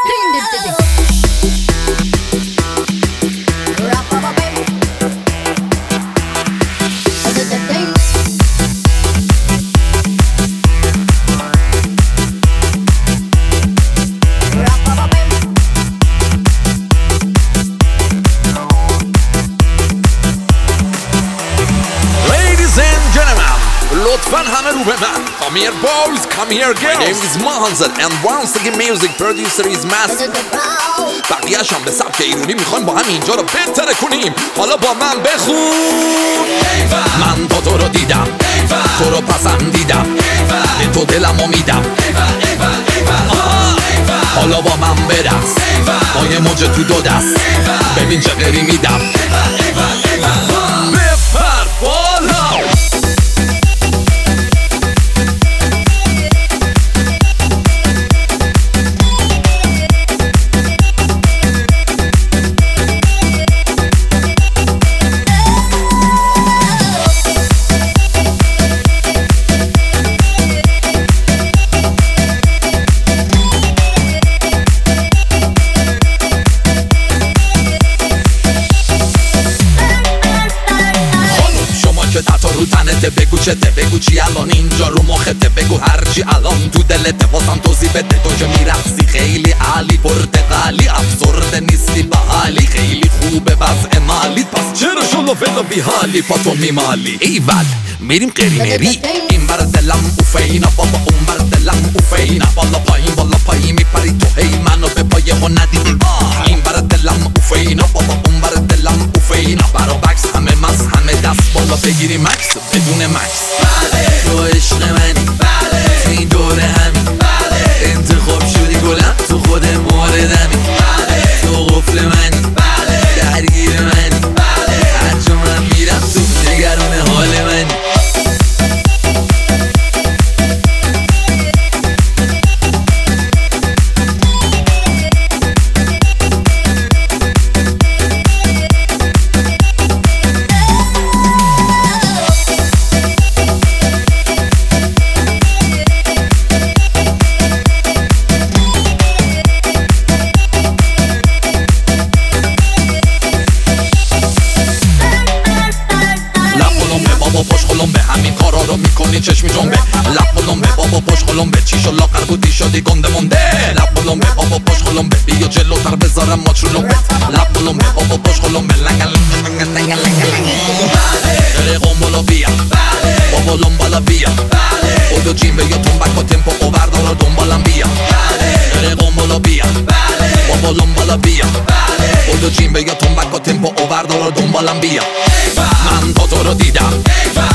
لطفاً همه رو به من. Come here boys, come here girls. My name is Mahanzad and once again music producer is Master. بقیه‌اش هم به سبک ایرانی میخوایم با هم اینجا رو بهتر کنیم. حالا با من بخون. من با تو رو دیدم، تو رو پسندیدم، به تو دلمو میدم. حالا با من برقص، با یه موج تو دو دست، ببین چه غری میدم. بپر بالا. رو تنته بگو چته، بگو چی الان اینجا رو مخته، بگو هرچی الان تو دلته، واسم توضیح بده. تو که میرقصی خیلی عالی، پرتقالی، افسرده نیستی بحالی، خیلی خوبه وضع مالیت، پس چرا شلوفل و بیحالی پاتو میمالی؟ ایول میریم قرینری، این بر دلم اوفینا، بابا اون بر دلم اوفینا، بالا پایین میپری تو، هی منو به پای ها ندیدی. این بر دلم اوفینا، بابا اون بر دلم اوفینا، برا بکس همه مز همه دست بالا بگیری مکس بدون مکس. تو عشق منی، تو این دوره همین، انتخاب شدی گلم، تو خود موردمی، تو قفل منی، درگیر منی، هر جا من میرم تو نگران حال منی. به همین کارا رو میکنی چشمی جنبه، لب به بابا پشت قلمبه، چیشو لاغر بودی شدی گنده مونده. لب به بابا پشت قلمبه، بیا جلوتر بذارم ماچو لوبت. لب به بابا پشت قلمبه، لنگل داره قنبالا بیا، بابا لنبالا بیا، خودو جیم بیا تنبک و تمپو وردارا دنبالم بیا. داره قنبالا بیا، بابا لنبالا بیا، خودو جیم بیا تنبک و تمپو وردارا دنبالم بیا. من با تو رو دیدم،